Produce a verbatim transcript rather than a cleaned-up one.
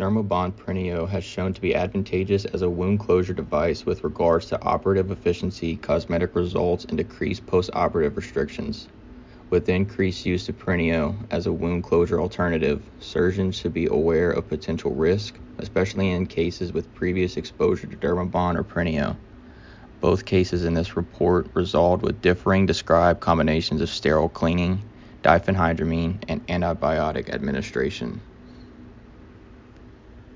Dermabond Prineo has shown to be advantageous as a wound closure device with regards to operative efficiency, cosmetic results, and decreased post-operative restrictions. With increased use of Prineo as a wound closure alternative, surgeons should be aware of potential risk, especially in cases with previous exposure to Dermabond or Prineo. Both cases in this report resolved with differing described combinations of sterile cleaning, diphenhydramine, and antibiotic administration.